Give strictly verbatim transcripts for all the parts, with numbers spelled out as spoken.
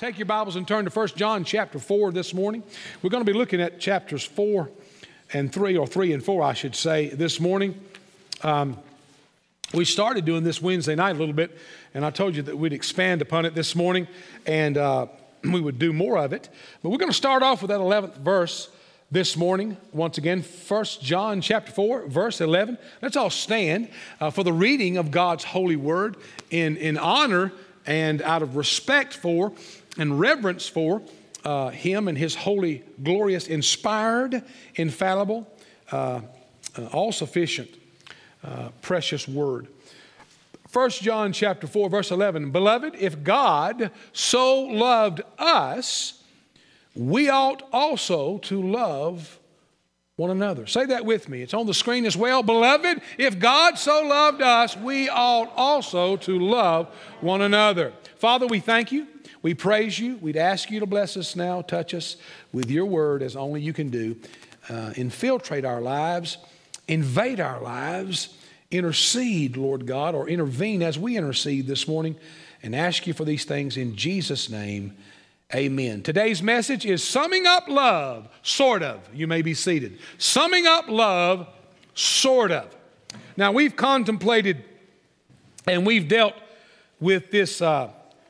Take your Bibles and turn to First John chapter four this morning. We're going to be looking at chapters four and three, or three and four, I should say, this morning. Um, we started doing this Wednesday night a little bit, and I told you that we'd expand upon it this morning, and uh, we would do more of it. But we're going to start off with that eleventh verse this morning. Once again, First John chapter four, verse eleven. Let's all stand uh, for the reading of God's holy word in, in honor and out of respect for and reverence for uh, Him and His holy, glorious, inspired, infallible, uh, uh, all-sufficient, uh, precious word. First John chapter four, verse eleven. Beloved, if God so loved us, we ought also to love one another. Say that with me. It's on the screen as well. Beloved, if God so loved us, we ought also to love one another. Father, we thank you. We praise you. We'd ask you to bless us now. Touch us with your word as only you can do. Uh, infiltrate our lives. Invade our lives. Intercede, Lord God, or intervene as we intercede this morning, and ask you for these things in Jesus' name. Amen. Today's message is summing up love, sort of. You may be seated. Summing up love, sort of. Now, we've contemplated and we've dealt with this uh,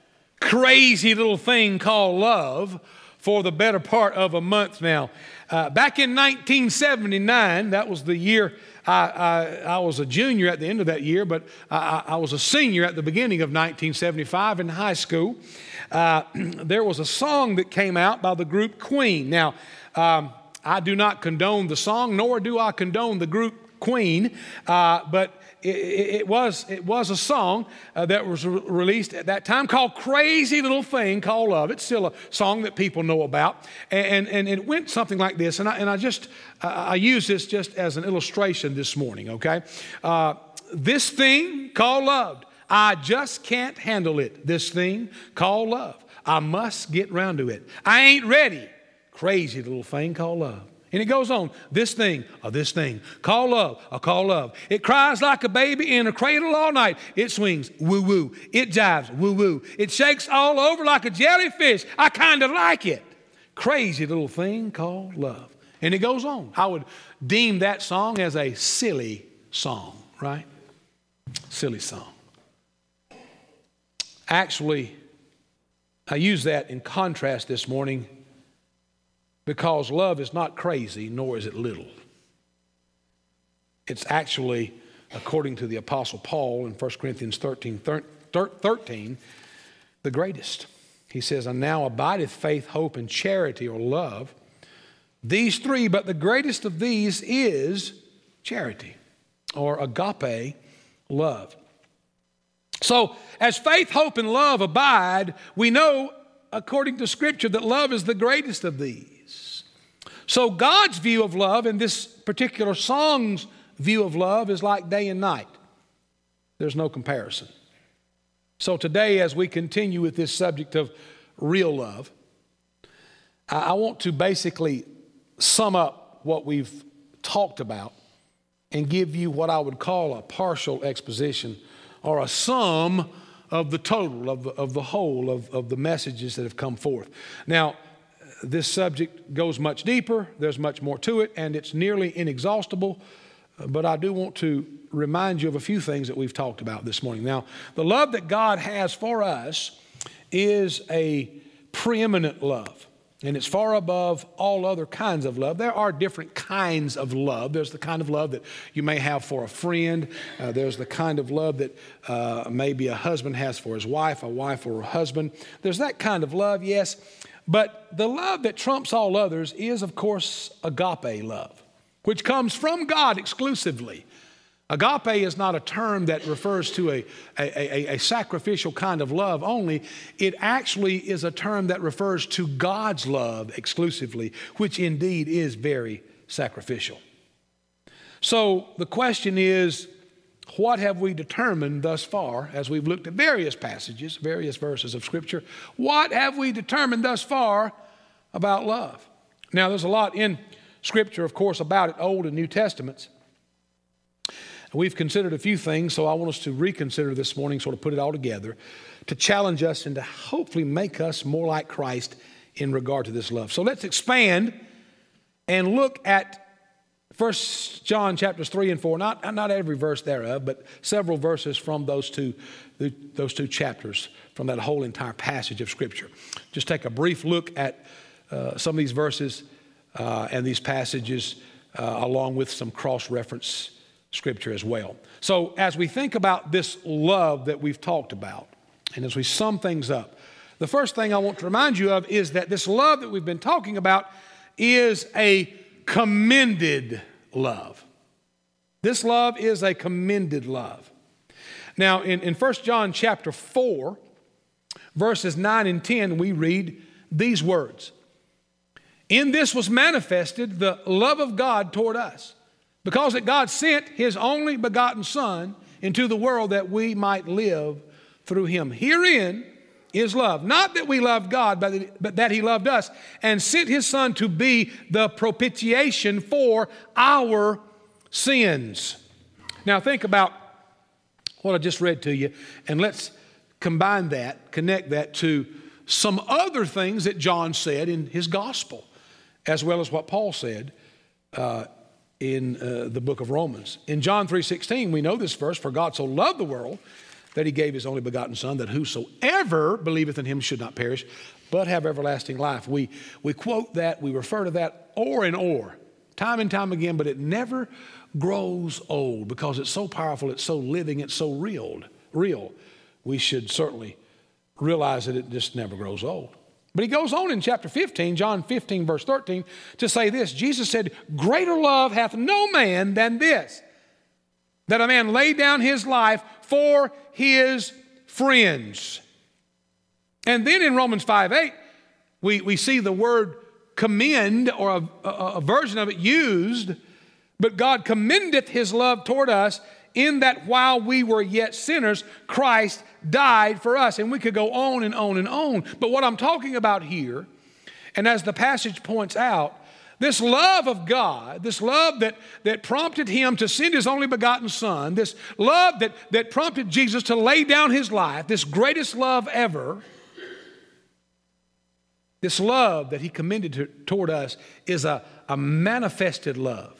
crazy little thing called love for the better part of a month now. Uh, back in nineteen seventy-nine, that was the year I, I, I was a junior at the end of that year, but I, I was a senior at the beginning of nineteen seventy-five in high school. Uh, there was a song that came out by the group Queen. Now, um, I do not condone the song, nor do I condone the group Queen, uh, but it, it, was, it was a song uh, that was re- released at that time called Crazy Little Thing Called Love. It's still a song that people know about, and, and, and it went something like this, and I, and I just, uh, I use this just as an illustration this morning, okay? Uh, this thing called love. I just can't handle it. This thing called love. I must get round to it. I ain't ready. Crazy little thing called love. And it goes on. This thing, or this thing, called love, or called love. It cries like a baby in a cradle all night. It swings, woo-woo. It jives, woo-woo. It shakes all over like a jellyfish. I kind of like it. Crazy little thing called love. And it goes on. I would deem that song as a silly song, right? Silly song. Actually, I use that in contrast this morning because love is not crazy, nor is it little. It's actually, according to the Apostle Paul in First Corinthians thirteen, thirteen, the greatest. He says, and now abideth faith, hope, and charity, or love. These three, but the greatest of these is charity, or agape love. So, as faith, hope, and love abide, we know, according to Scripture, that love is the greatest of these. So, God's view of love and this particular song's view of love is like day and night. There's no comparison. So, today, as we continue with this subject of real love, I want to basically sum up what we've talked about and give you what I would call a partial exposition, or a sum of the total, of the, of the whole of, of the messages that have come forth. Now, this subject goes much deeper. There's much more to it, and it's nearly inexhaustible. But I do want to remind you of a few things that we've talked about this morning. Now, the love that God has for us is a preeminent love. And it's far above all other kinds of love. There are different kinds of love. There's the kind of love that you may have for a friend. Uh, there's the kind of love that uh, maybe a husband has for his wife, a wife for her husband. There's that kind of love, yes. But the love that trumps all others is, of course, agape love, which comes from God exclusively. Agape is not a term that refers to a, a, a, a sacrificial kind of love only. It actually is a term that refers to God's love exclusively, which indeed is very sacrificial. So the question is, what have we determined thus far as we've looked at various passages, various verses of Scripture? What have we determined thus far about love? Now, there's a lot in Scripture, of course, about it, Old and New Testaments. We've considered a few things, so I want us to reconsider this morning, sort of put it all together, to challenge us and to hopefully make us more like Christ in regard to this love. So let's expand and look at First John chapters three and four, not, not every verse thereof, but several verses from those two, those two chapters, from that whole entire passage of Scripture. Just take a brief look at uh, some of these verses uh, and these passages uh, along with some cross-reference Scripture as well. So as we think about this love that we've talked about, and as we sum things up, the first thing I want to remind you of is that this love that we've been talking about is a commended love. This love is a commended love. Now, in, in First John chapter four, verses nine and ten, we read these words. In this was manifested the love of God toward us, because that God sent his only begotten Son into the world that we might live through him. Herein is love. Not that we loved God, but that he loved us and sent his Son to be the propitiation for our sins. Now think about what I just read to you, and let's combine that, connect that to some other things that John said in his gospel, as well as what Paul said uh, in uh, the book of Romans. In John three sixteen, we know this verse, for God so loved the world that he gave his only begotten Son, that whosoever believeth in him should not perish, but have everlasting life. We, we quote that, we refer to that o'er and o'er, time and time again, but it never grows old because it's so powerful, it's so living, it's so real. real. We should certainly realize that it just never grows old. But he goes on in chapter fifteen, John fifteen, verse thirteen, to say this. Jesus said, greater love hath no man than this, that a man lay down his life for his friends. And then in Romans five eight, we, we see the word commend, or a, a, a version of it used, but God commendeth his love toward us in that while we were yet sinners, Christ died for us. And we could go on and on and on. But what I'm talking about here, and as the passage points out, this love of God, this love that, that prompted him to send his only begotten Son, this love that, that prompted Jesus to lay down his life, this greatest love ever, this love that he commended to, toward us is a, a manifested love.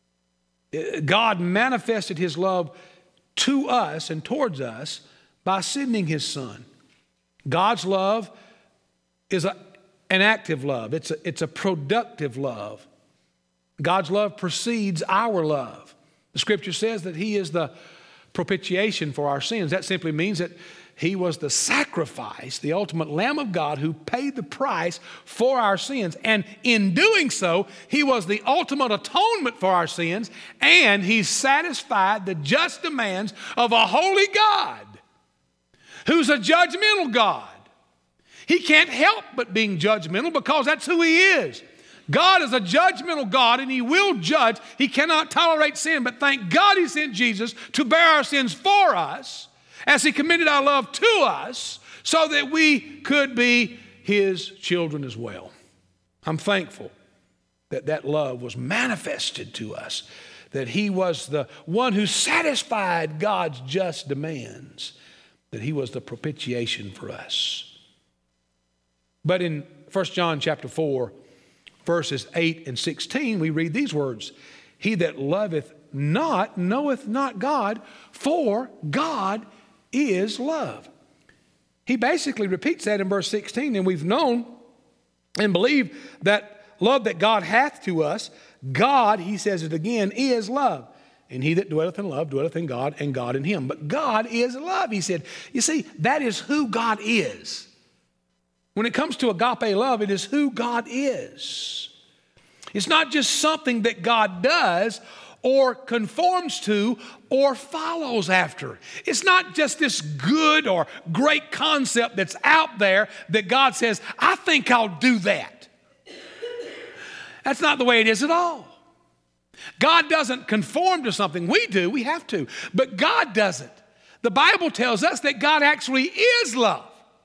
God manifested his love to us and towards us by sending his Son. God's love is a An active love. It's a, it's a productive love. God's love precedes our love. The Scripture says that he is the propitiation for our sins. That simply means that he was the sacrifice, the ultimate Lamb of God who paid the price for our sins. And in doing so, he was the ultimate atonement for our sins, and he satisfied the just demands of a holy God who's a judgmental God. He can't help but being judgmental because that's who he is. God is a judgmental God, and he will judge. He cannot tolerate sin, but thank God he sent Jesus to bear our sins for us as he commended our love to us so that we could be his children as well. I'm thankful that that love was manifested to us, that he was the one who satisfied God's just demands, that he was the propitiation for us. But in First John chapter four, verses eight and sixteen, we read these words, he that loveth not knoweth not God, for God is love. He basically repeats that in verse sixteen, and we've known and believed that love that God hath to us, God, he says it again, is love. And he that dwelleth in love dwelleth in God, and God in him. But God is love, he said. You see, that is who God is. When it comes to agape love, it is who God is. It's not just something that God does or conforms to or follows after. It's not just this good or great concept that's out there that God says, I think I'll do that. That's not the way it is at all. God doesn't conform to something. We do, we have to, but God doesn't. The Bible tells us that God actually is love.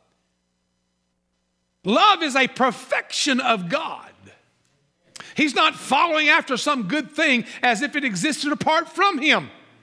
Love is a perfection of God. He's not following after some good thing as if it existed apart from him.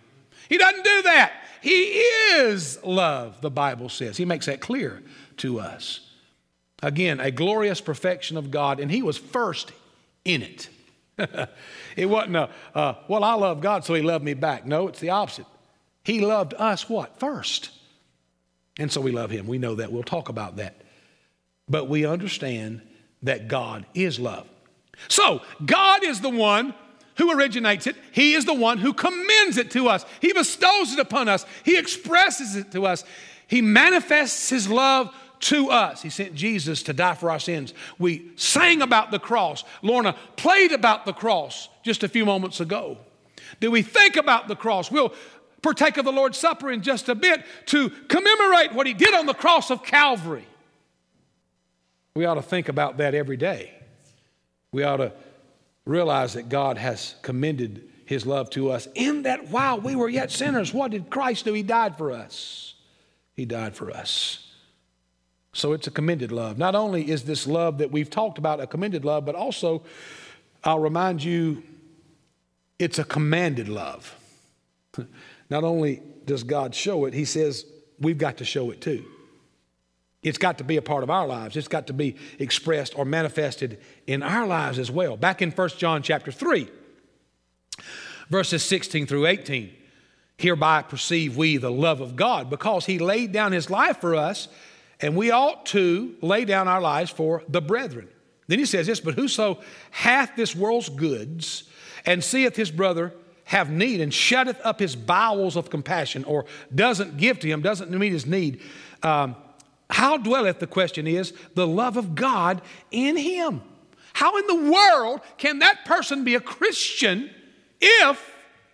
He doesn't do that. He is love, the Bible says. He makes that clear to us. Again, a glorious perfection of God, and he was first in it. It wasn't a, uh, well, I love God, so he loved me back. No, it's the opposite. He loved us what? First. And so we love him. We know that. We'll talk about that. But we understand that God is love. So God is the one who originates it. He is the one who commends it to us. He bestows it upon us. He expresses it to us. He manifests his love to us. He sent Jesus to die for our sins. We sang about the cross. Lorna played about the cross just a few moments ago. Do we think about the cross? We'll partake of the Lord's Supper in just a bit to commemorate what he did on the cross of Calvary. We ought to think about that every day. We ought to realize that God has commended his love to us in that while we were yet sinners, what did Christ do? He died for us. He died for us. So it's a commended love. Not only is this love that we've talked about a commended love, but also I'll remind you it's a commanded love. Not only does God show it, he says we've got to show it too. It's got to be a part of our lives. It's got to be expressed or manifested in our lives as well. Back in First John chapter three, verses sixteen through eighteen, hereby perceive we the love of God, because he laid down his life for us, and we ought to lay down our lives for the brethren. Then he says this, but whoso hath this world's goods and seeth his brother have need and shutteth up his bowels of compassion, or doesn't give to him, doesn't meet his need, um, how dwelleth, the question is, the love of God in him? How in the world can that person be a Christian if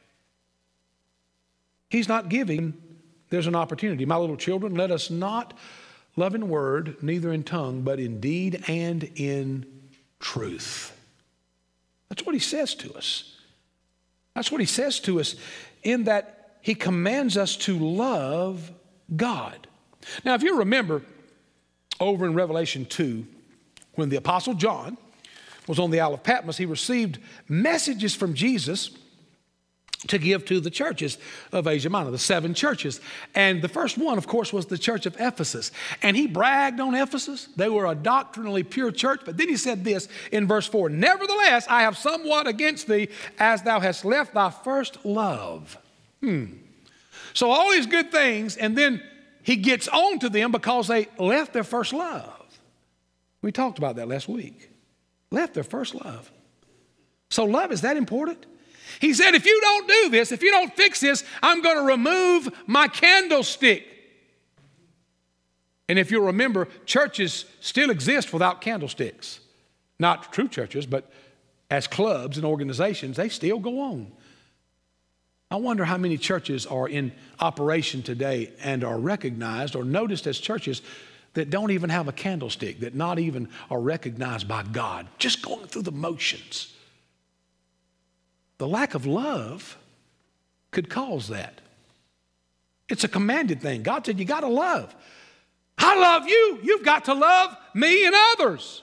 he's not giving? There's an opportunity. My little children, let us not love in word, neither in tongue, but in deed and in truth. That's what he says to us. That's what he says to us in that he commands us to love God. Now, if you remember over in Revelation two, when the Apostle John was on the Isle of Patmos, he received messages from Jesus to give to the churches of Asia Minor, the seven churches. And the first one, of course, was the church of Ephesus. And he bragged on Ephesus. They were a doctrinally pure church. But then he said this in verse four, nevertheless, I have somewhat against thee, as thou hast left thy first love. Hmm. So all these good things, and then he gets on to them because they left their first love. We talked about that last week. Left their first love. So love is that important? He said, if you don't do this, if you don't fix this, I'm going to remove my candlestick. And if you'll remember, churches still exist without candlesticks. Not true churches, but as clubs and organizations, they still go on. I wonder how many churches are in operation today and are recognized or noticed as churches that don't even have a candlestick, that not even are recognized by God, just going through the motions. The lack of love could cause that. It's a commanded thing. God said, you got to love. I love you. You've got to love me and others.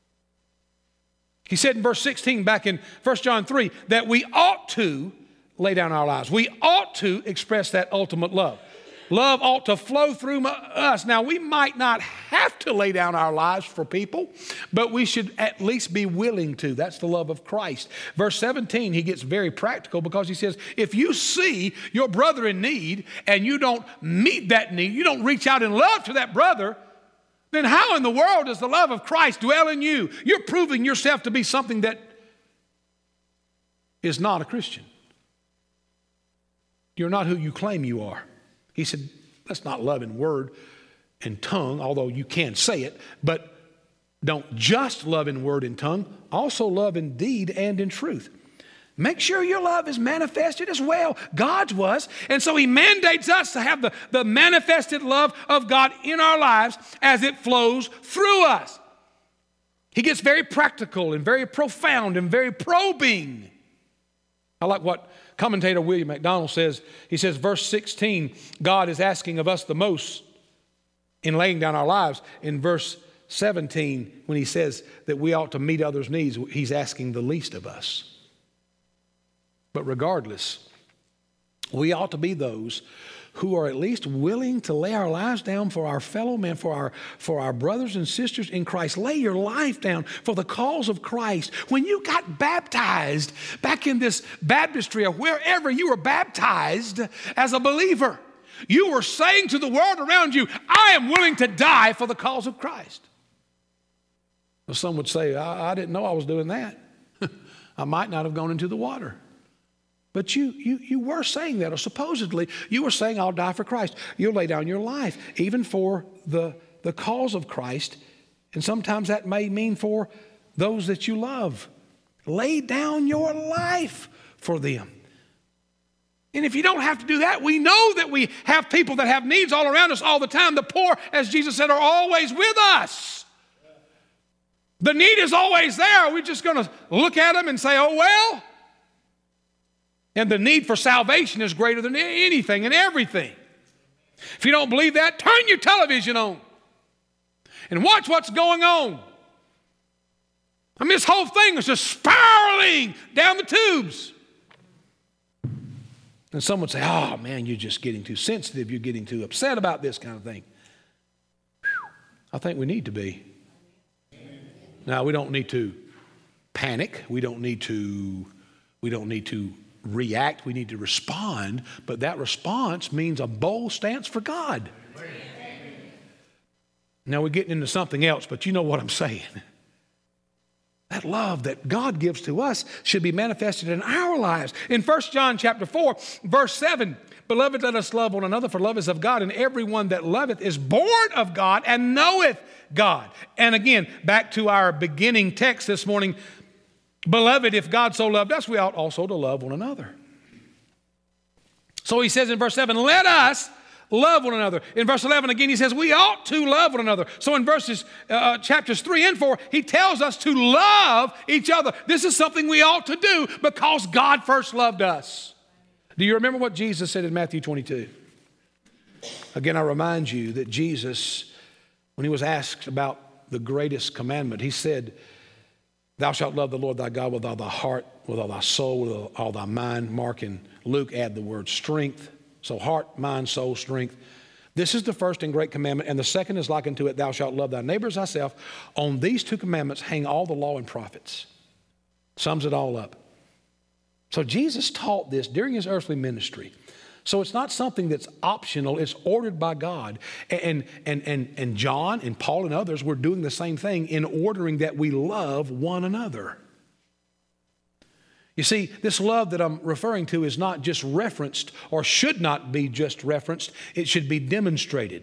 He said in verse sixteen, back in First John three, that we ought to lay down our lives. We ought to express that ultimate love. Love ought to flow through us. Now, we might not have to lay down our lives for people, but we should at least be willing to. That's the love of Christ. Verse seventeen, he gets very practical because he says, if you see your brother in need and you don't meet that need, you don't reach out in love to that brother, then how in the world does the love of Christ dwell in you? You're proving yourself to be something that is not a Christian. You're not who you claim you are. He said, let's not love in word and tongue, although you can say it, but don't just love in word and tongue, also love in deed and in truth. Make sure your love is manifested as well. God's was. And so he mandates us to have the, the manifested love of God in our lives as it flows through us. He gets very practical and very profound and very probing. I like what commentator William MacDonald says. He says, verse sixteen, God is asking of us the most in laying down our lives. In verse seventeen, when he says that we ought to meet others' needs, he's asking the least of us. But regardless, we ought to be those who are at least willing to lay our lives down for our fellow men, for our, for our brothers and sisters in Christ. Lay your life down for the cause of Christ. When you got baptized back in this baptistry or wherever you were baptized as a believer, you were saying to the world around you, I am willing to die for the cause of Christ. Well, some would say, I, I didn't know I was doing that. I might not have gone into the water. But you, you, you were saying that, or supposedly you were saying, I'll die for Christ. You'll lay down your life, even for the, the cause of Christ. And sometimes that may mean for those that you love. Lay down your life for them. And if you don't have to do that, we know that we have people that have needs all around us all the time. The poor, as Jesus said, are always with us. The need is always there. Are we just going to look at them and say, oh, well? And the need for salvation is greater than anything and everything. If you don't believe that, turn your television on and watch what's going on. I mean, this whole thing is just spiraling down the tubes. And some would say, oh, man, you're just getting too sensitive. You're getting too upset about this kind of thing. Whew. I think we need to be. Now, we don't need to panic. We don't need to, we don't need to react. We need to respond. But that response means a bold stance for God. Now, we're getting into something else, but you know what I'm saying. That love that God gives to us should be manifested in our lives. In First John chapter four, verse seven, beloved, let us love one another, for love is of God, and everyone that loveth is born of God and knoweth God. And again, back to our beginning text this morning, beloved, if God so loved us, we ought also to love one another. So he says in verse seven, let us love one another. In verse eleven, again, he says we ought to love one another. So in verses, uh, chapters three and four, he tells us to love each other. This is something we ought to do because God first loved us. Do you remember what Jesus said in Matthew twenty-two? Again, I remind you that Jesus, when he was asked about the greatest commandment, he said, thou shalt love the Lord thy God with all thy heart, with all thy soul, with all thy mind. Mark and Luke add the word strength. So heart, mind, soul, strength. This is the first and great commandment, and the second is like unto it, thou shalt love thy neighbor as thyself. On these two commandments hang all the law and prophets. Sums it all up. So Jesus taught this during his earthly ministry. So it's not something that's optional, it's ordered by God. And, and, and, and John and Paul and others were doing the same thing in ordering that we love one another. You see, this love that I'm referring to is not just referenced, or should not be just referenced. It should be demonstrated.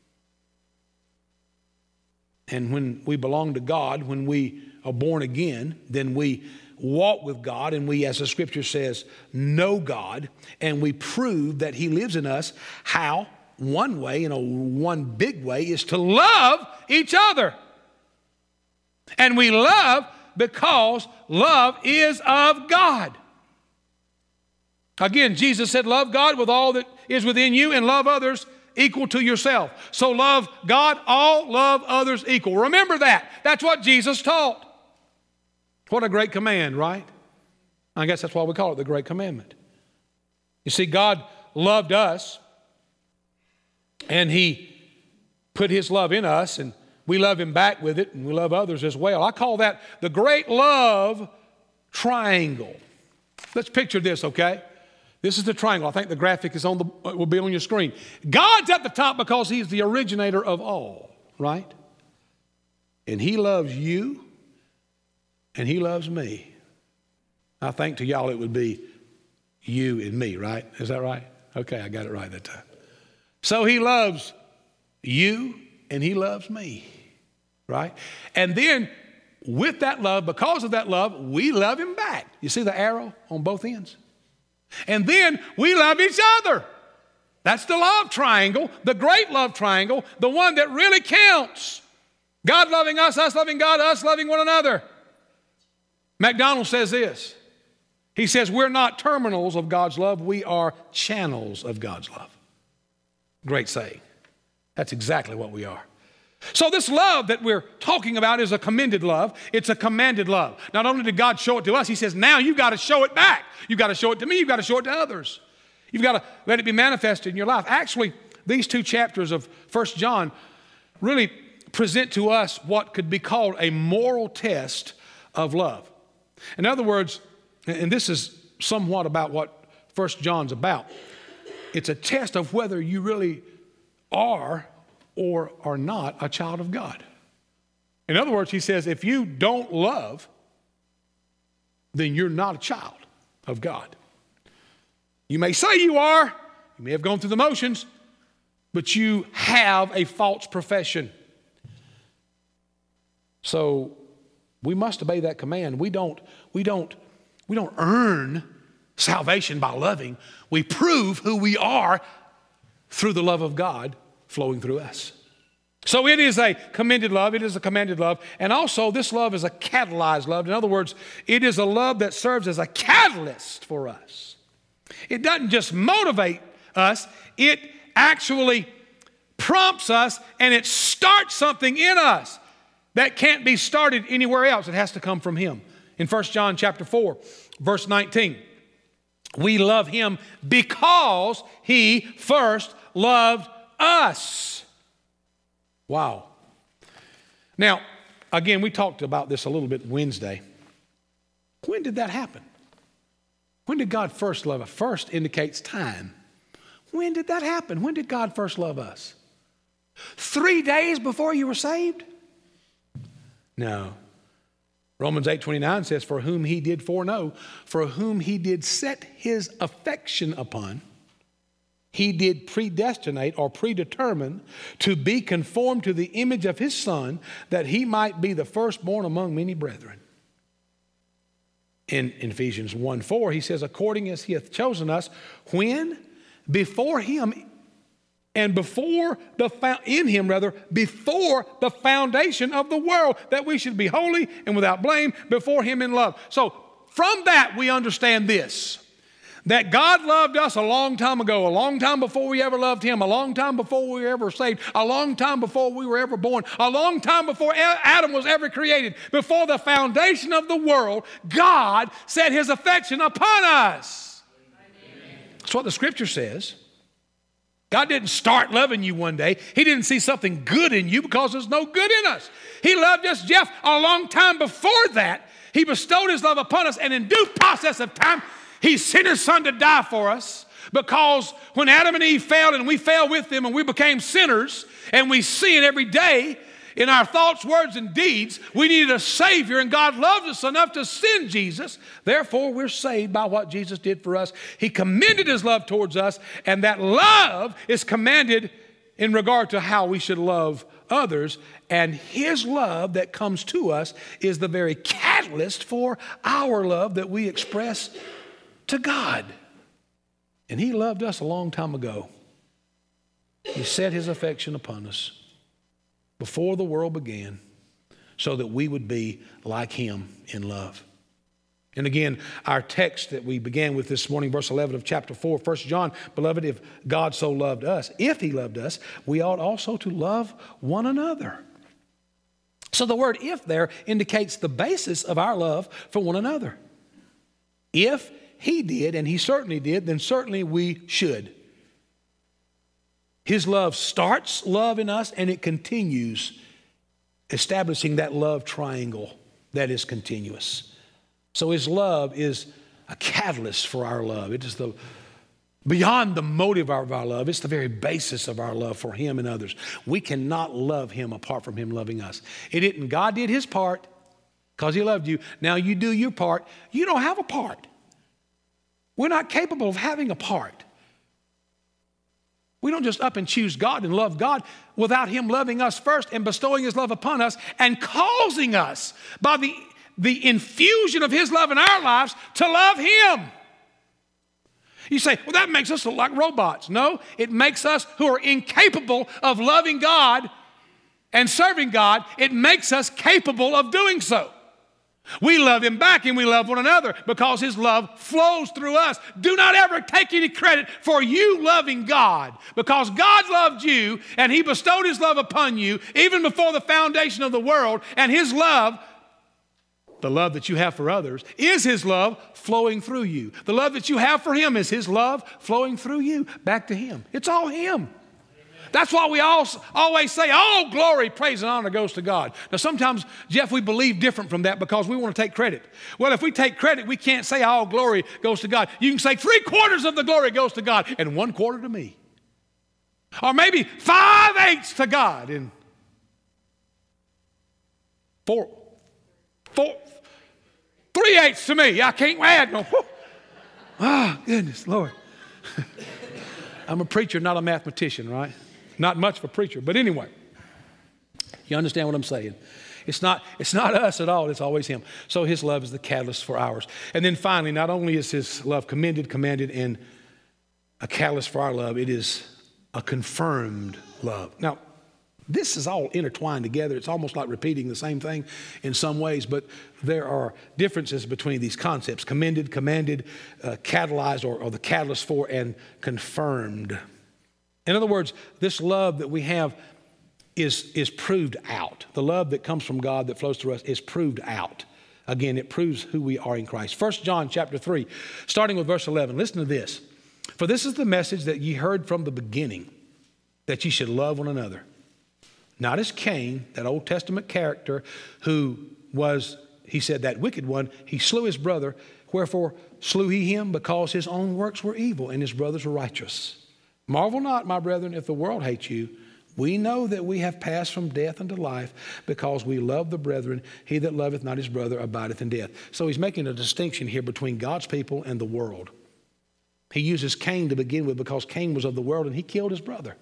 And when we belong to God, when we are born again, then we walk with God, and we, as the scripture says, know God, and we prove that he lives in us. How? One way, and a one big way, is to love each other. And we love because love is of God. Again, Jesus said, love God with all that is within you and love others equal to yourself. So love God, all, love others equal. Remember that. That's what Jesus taught. What a great command, right? I guess that's why we call it the Great Commandment. You see, God loved us, and he put his love in us, and we love him back with it, and we love others as well. I call that the great love triangle. Let's picture this, okay? This is the triangle. I think the graphic is on the, will be on your screen. God's at the top because he's the originator of all, right? And he loves you, and he loves me. I think to y'all it would be you and me, right? Is that right? Okay, I got it right that time. So he loves you, and he loves me, right? And then with that love, because of that love, we love him back. You see the arrow on both ends? And then we love each other. That's the love triangle, the great love triangle, the one that really counts. God loving us, us loving God, us loving one another. MacDonald says this. He says, we're not terminals of God's love, we are channels of God's love. Great saying. That's exactly what we are. So this love that we're talking about is a commended love. It's a commanded love. Not only did God show it to us, he says, now you've got to show it back. You've got to show it to me. You've got to show it to others. You've got to let it be manifested in your life. Actually, these two chapters of First John really present to us what could be called a moral test of love. In other words, and this is somewhat about what First John's about, it's a test of whether you really are or are not a child of God. In other words, he says, if you don't love, then you're not a child of God. You may say you are, you may have gone through the motions, but you have a false profession. So we must obey that command. We don't, we don't, we don't earn salvation by loving. We prove who we are through the love of God flowing through us. So it is a commended love. It is a commanded love. And also this love is a catalyzed love. In other words, it is a love that serves as a catalyst for us. It doesn't just motivate us. It actually prompts us, and it starts something in us that can't be started anywhere else. It has to come from him. In First John chapter four, verse nineteen, we love him because he first loved us. Wow. Now, again, we talked about this a little bit Wednesday. When did that happen? When did God first love us? First indicates time. When did that happen? When did God first love us? Three days before you were saved? No. Romans eight twenty-nine says, for whom he did foreknow, for whom he did set his affection upon, he did predestinate or predetermine to be conformed to the image of his Son, that he might be the firstborn among many brethren. In, in Ephesians one four, he says, according as he hath chosen us, when? Before him, and before the, in him rather, before the foundation of the world, that we should be holy and without blame before him in love. So from that we understand this, that God loved us a long time ago, a long time before we ever loved him, a long time before we were ever saved, a long time before we were ever born, a long time before Adam was ever created. Before the foundation of the world, God set his affection upon us. Amen. That's what the scripture says. God didn't start loving you one day. He didn't see something good in you because there's no good in us. He loved us, Jeff, a long time before that. He bestowed his love upon us, and in due process of time, he sent his Son to die for us, because when Adam and Eve failed and we fell with them and we became sinners and we sin every day in our thoughts, words, and deeds, we needed a Savior, and God loved us enough to send Jesus. Therefore, we're saved by what Jesus did for us. He commended his love towards us, and that love is commanded in regard to how we should love others. And his love that comes to us is the very catalyst for our love that we express to God. And he loved us a long time ago. He set his affection upon us before the world began, so that we would be like him in love. And again, our text that we began with this morning, verse eleven of chapter four, First John, beloved, if God so loved us, if he loved us, we ought also to love one another. So the word if there indicates the basis of our love for one another. If he did, and he certainly did, then certainly we should. His love starts love in us, and it continues, establishing that love triangle that is continuous. So his love is a catalyst for our love. It is the beyond the motive of our love. It's the very basis of our love for him and others. We cannot love him apart from him loving us. It didn't. God did his part because he loved you. Now you do your part. You don't have a part. We're not capable of having a part. We don't just up and choose God and love God without him loving us first and bestowing his love upon us and causing us by the, the infusion of his love in our lives to love him. You say, well, that makes us look like robots. No, it makes us who are incapable of loving God and serving God, it makes us capable of doing so. We love him back, and we love one another because his love flows through us. Do not ever take any credit for you loving God, because God loved you and he bestowed his love upon you even before the foundation of the world, and his love The love that you have for others is his love flowing through you. The love that you have for him is his love flowing through you back to him. It's all him. That's why we all, always say, all glory, praise, and honor goes to God. Now, sometimes, Jeff, we believe different from that because we want to take credit. Well, if we take credit, we can't say all glory goes to God. You can say three quarters of the glory goes to God and one quarter to me. Or maybe five eighths to God and four, four, three eighths to me. I can't add no. Ah, oh, goodness, Lord. I'm a preacher, not a mathematician, right? Not much of a preacher, but anyway, you understand what I'm saying. It's not, it's not us at all, it's always him. So his love is the catalyst for ours. And then finally, not only is his love commended, commanded, and a catalyst for our love, it is a confirmed love. Now, this is all intertwined together. It's almost like repeating the same thing in some ways, but there are differences between these concepts: commended, commanded, uh, catalyzed, or, or the catalyst for, and confirmed. In other words, this love that we have is, is proved out. The love that comes from God that flows through us is proved out. Again, it proves who we are in Christ. First John chapter three, starting with verse eleven. Listen to this. For this is the message that ye heard from the beginning, that ye should love one another. Not as Cain, that Old Testament character who was, he said, that wicked one, he slew his brother. Wherefore slew he him? Because his own works were evil and his brothers were righteous. Marvel not, my brethren, if the world hates you. We know that we have passed from death unto life because we love the brethren. He that loveth not his brother abideth in death. So he's making a distinction here between God's people and the world. He uses Cain to begin with because Cain was of the world and he killed his brother.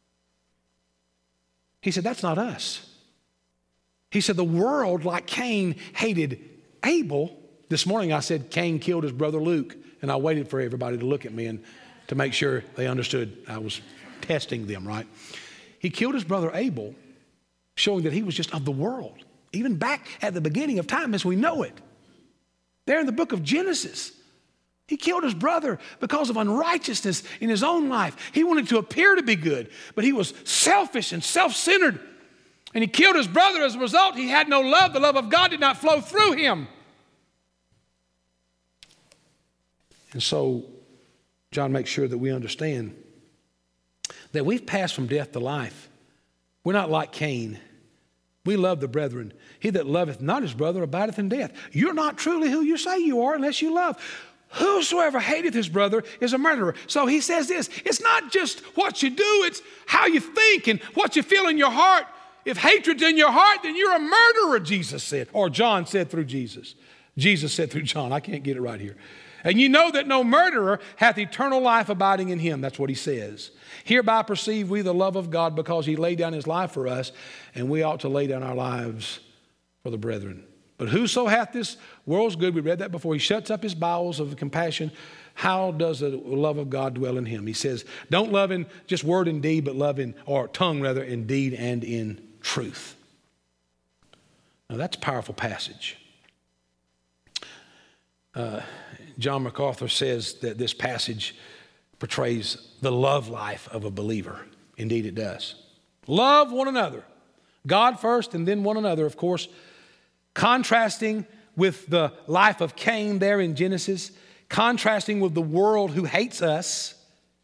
He said, that's not us. He said, the world, like Cain, hated Abel. This morning I said Cain killed his brother Luke, and I waited for everybody to look at me and to make sure they understood I was testing them, right? He killed his brother Abel, showing that he was just of the world, even back at the beginning of time as we know it. There in the book of Genesis, he killed his brother because of unrighteousness in his own life. He wanted to appear to be good, but he was selfish and self-centered. And he killed his brother. As a result, he had no love. The love of God did not flow through him. And so John makes sure that we understand that we've passed from death to life. We're not like Cain. We love the brethren. He that loveth not his brother abideth in death. You're not truly who you say you are unless you love. Whosoever hateth his brother is a murderer. So he says this, it's not just what you do, it's how you think and what you feel in your heart. If hatred's in your heart, then you're a murderer, Jesus said. Or John said through Jesus. Jesus said through John. I can't get it right here. And you know that no murderer hath eternal life abiding in him. That's what he says. Hereby perceive we the love of God, because he laid down his life for us, and we ought to lay down our lives for the brethren. But whoso hath this world's good, we read that before, he shuts up his bowels of compassion. How does the love of God dwell in him? He says, don't love in just word and deed, but love in, or tongue rather, in deed and in truth. Now that's a powerful passage. Uh, John MacArthur says that this passage portrays the love life of a believer. Indeed it does. Love one another. God first and then one another, of course. Contrasting with the life of Cain there in Genesis. Contrasting with the world who hates us.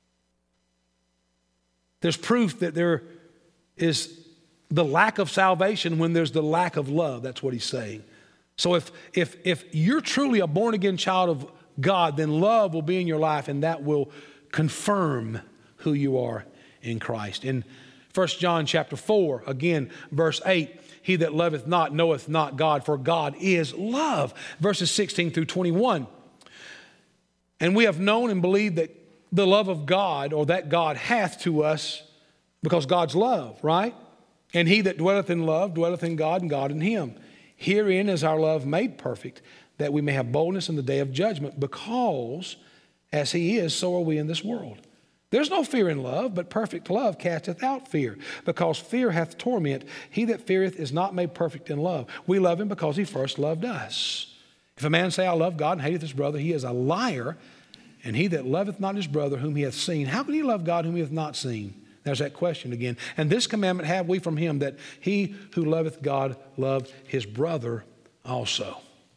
There's proof that there is the lack of salvation when there's the lack of love. That's what he's saying. So if, if, if you're truly a born-again child of God, then love will be in your life, and that will confirm who you are in Christ. In First John chapter four, again, verse eight, he that loveth not knoweth not God, for God is love. Verses sixteen through twenty-one. And we have known and believed that the love of God, or that God hath to us, because God's love, right? And he that dwelleth in love dwelleth in God, and God in him. Herein is our love made perfect, that we may have boldness in the day of judgment, because as he is, so are we in this world. There's no fear in love, but perfect love casteth out fear, because fear hath torment. He that feareth is not made perfect in love. We love him because he first loved us. If a man say, I love God, and hateth his brother, he is a liar. And he that loveth not his brother whom he hath seen, how can he love God whom he hath not seen? There's that question again. And this commandment have we from him, that he who loveth God love his brother also.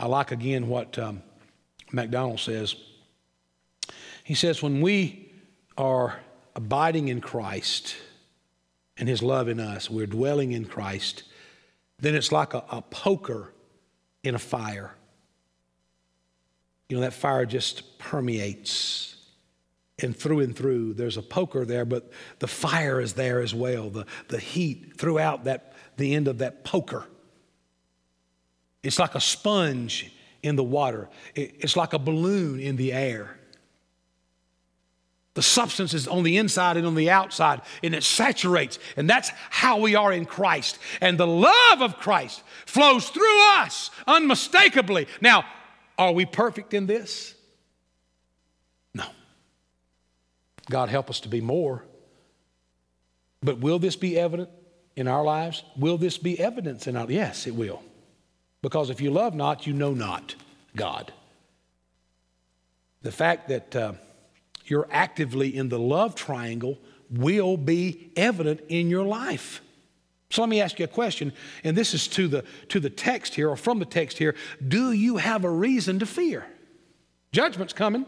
I like again what um, MacDonald says. He says, when we are abiding in Christ and his love in us, we're dwelling in Christ, then it's like a, a poker in a fire. You know, that fire just permeates, and through and through, there's a poker there, but the fire is there as well, the, the heat throughout that, the end of that poker. It's like a sponge in the water. It, it's like a balloon in the air. The substance is on the inside and on the outside, and it saturates. And that's how we are in Christ. And the love of Christ flows through us unmistakably. Now, are we perfect in this? No. God help us to be more. But will this be evident in our lives? Will this be evidence in our lives? Yes, it will. Because if you love not, you know not God. The fact that uh, you're actively in the love triangle will be evident in your life. So let me ask you a question, and this is to the, to the text here, or from the text here. Do you have a reason to fear? Judgment's coming.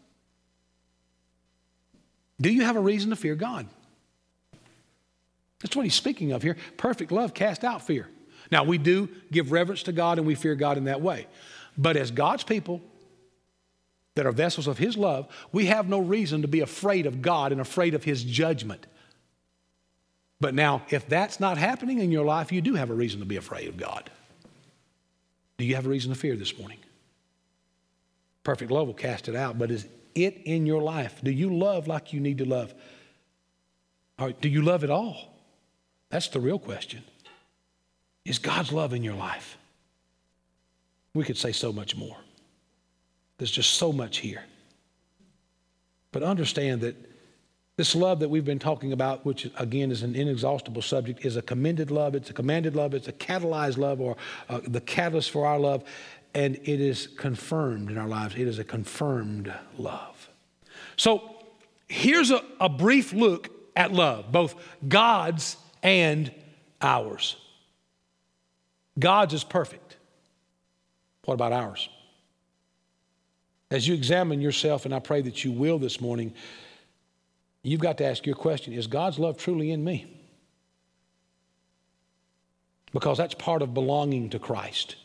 Do you have a reason to fear God? That's what he's speaking of here. Perfect love casts out fear. Now, we do give reverence to God and we fear God in that way. But as God's people that are vessels of his love, we have no reason to be afraid of God and afraid of his judgment. But now, if that's not happening in your life, you do have a reason to be afraid of God. Do you have a reason to fear this morning? Perfect love will cast it out, but is it in your life? Do you love like you need to love? Or do you love at all? That's the real question. Is God's love in your life? We could say so much more. There's just so much here. But understand that this love that we've been talking about, which again is an inexhaustible subject, is a commended love. It's a commanded love. It's a catalyzed love, or uh, the catalyst for our love. And it is confirmed in our lives. It is a confirmed love. So here's a, a brief look at love, both God's and ours. God's is perfect. What about ours? As you examine yourself, and I pray that you will this morning, you've got to ask your question, is God's love truly in me? Because that's part of belonging to Christ.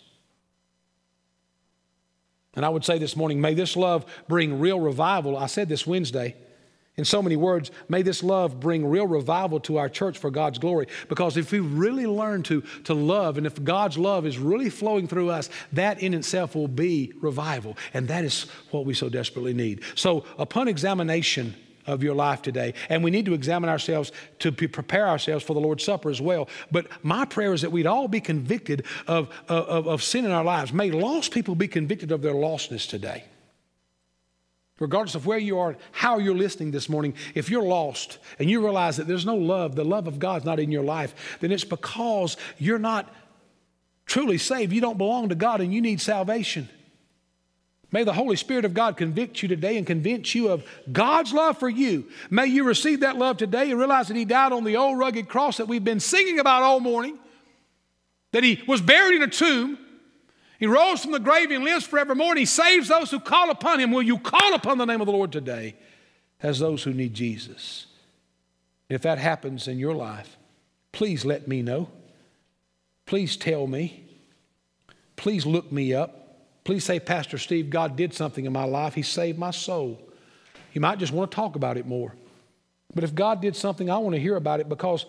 And I would say this morning, may this love bring real revival. I said this Wednesday. In so many words, may this love bring real revival to our church for God's glory. Because if we really learn to, to love, and if God's love is really flowing through us, that in itself will be revival. And that is what we so desperately need. So upon examination of your life today, and we need to examine ourselves to be, prepare ourselves for the Lord's Supper as well. But my prayer is that we'd all be convicted of, of, of sin in our lives. May lost people be convicted of their lostness today. Regardless of where you are, how you're listening this morning, if you're lost and you realize that there's no love, the love of God's not in your life, then it's because you're not truly saved. You don't belong to God and you need salvation. May the Holy Spirit of God convict you today and convince you of God's love for you. May you receive that love today and realize that he died on the old rugged cross that we've been singing about all morning, that he was buried in a tomb. He rose from the grave and lives forevermore, and he saves those who call upon him. Will you call upon the name of the Lord today as those who need Jesus? If that happens in your life, please let me know. Please tell me. Please look me up. Please say, Pastor Steve, God did something in my life. He saved my soul. You might just want to talk about it more. But if God did something, I want to hear about it, because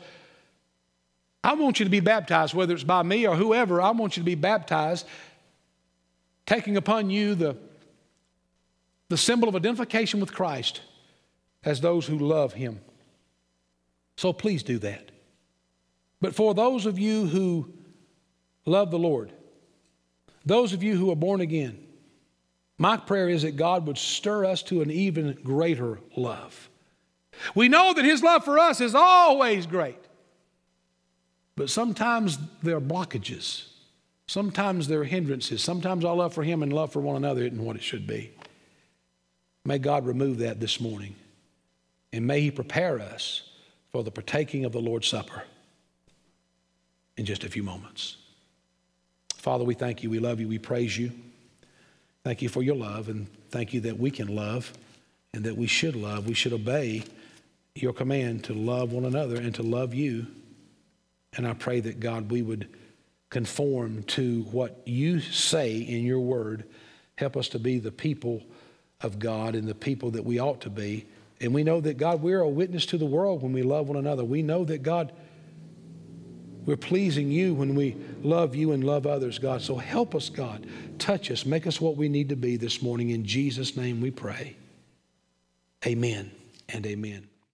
I want you to be baptized, whether it's by me or whoever. I want you to be baptized, taking upon you the, the symbol of identification with Christ as those who love him. So please do that. But for those of you who love the Lord, those of you who are born again, my prayer is that God would stir us to an even greater love. We know that his love for us is always great. But sometimes there are blockages. Sometimes there are hindrances. Sometimes our love for him and love for one another isn't what it should be. May God remove that this morning. And may he prepare us for the partaking of the Lord's Supper in just a few moments. Father, we thank you. We love you. We praise you. Thank you for your love, and thank you that we can love and that we should love. We should obey your command to love one another and to love you. And I pray that, God, we would conform to what you say in your word. Help us to be the people of God and the people that we ought to be. And we know that, God, we're a witness to the world when we love one another. We know that, God, we're pleasing you when we love you and love others, God. So help us, God. Touch us. Make us what we need to be this morning. In Jesus' name we pray. Amen and amen.